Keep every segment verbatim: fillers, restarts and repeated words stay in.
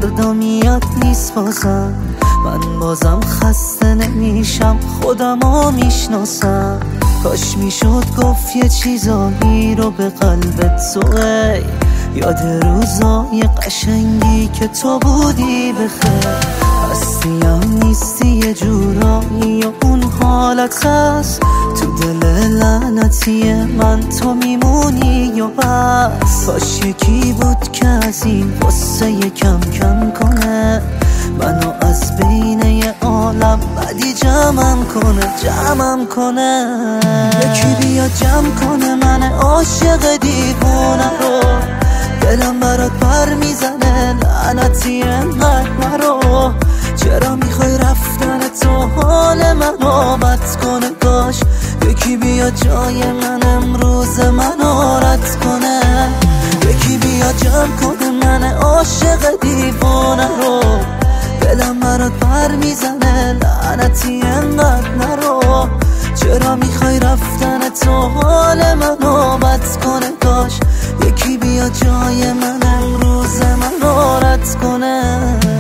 فردا میاد نیست بازم، من بازم خسته نمیشم، خودمو میشناسم. کاش میشد گفت یه چیزایی رو به قلبت تو، ای یاد روزای قشنگی که تو بودی بخیر. هستی هم نیستی یه جورایی و اون حالت هست تو دل لعنتی من، تو میمونی یا بس. کاش یکی بود که از این غصه کم کم کنه منو از بین یه عالم بدی جمعم کنه جمعم کنه. یکی بیا جمع کنه من عاشق دیوونه رو، دلم برات پر میزنه لعنتی انقدر نرو. چرا میخوای رفتن تو حال منو بد کنه؟ کاش یکی بیا جای من امروز منو رد کنه. یکی بیا جمع کنه من عاشق دیوونه رو، دلم برات پر میزنه لعنتی انقدر نرو. چرا میخوای رفتن تو حال منو بد کنه؟ کاش یکی بیا جای من امروز منو رد کنه.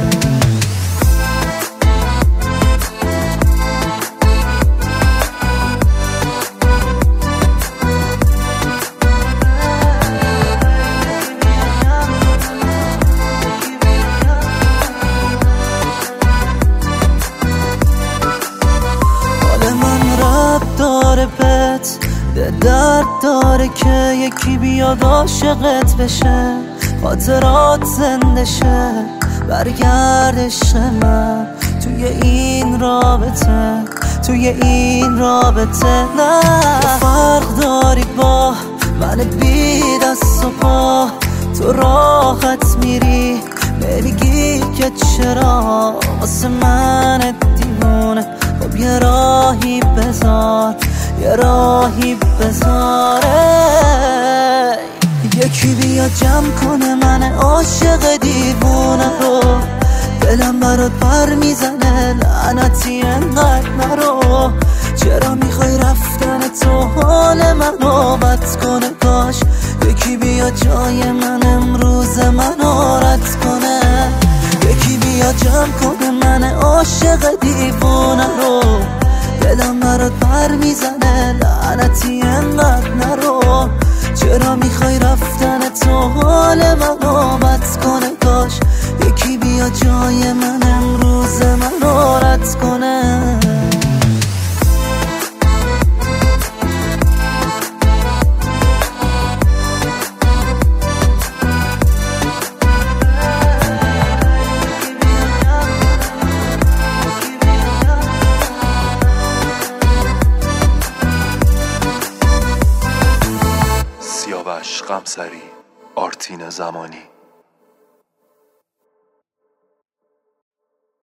داره بهت ده درد داره که یکی بیاد عاشقت بشه، خاطرات زنده شه، برگردش من توی این رابطه، توی این رابطه. نه فرق داری با من بی دست و پا، تو راحت میری نمیگی که چرا واسه من دیوونه. خب یه راهی بذار یه راهی بذاره، یکی بیا جمع کنه من عاشق دیوونه رو، دلم برات پر میزنه لعنتی انقدر نرو. چرا میخوای رفتن تو حال منو بد کنه؟ کاش یکی بیا جای من امروز منو رد کنه. یکی بیا جمع کنه من عاشق دیوونه رو، دلم برات پر میزنه لعنتی انقدر نرو. چرا میخوای رفتن تو حال منو بد کنه؟ کاش یکی بیا جای من امروز منو رد کنه. سیاوش قمصری، آرتین زمانی.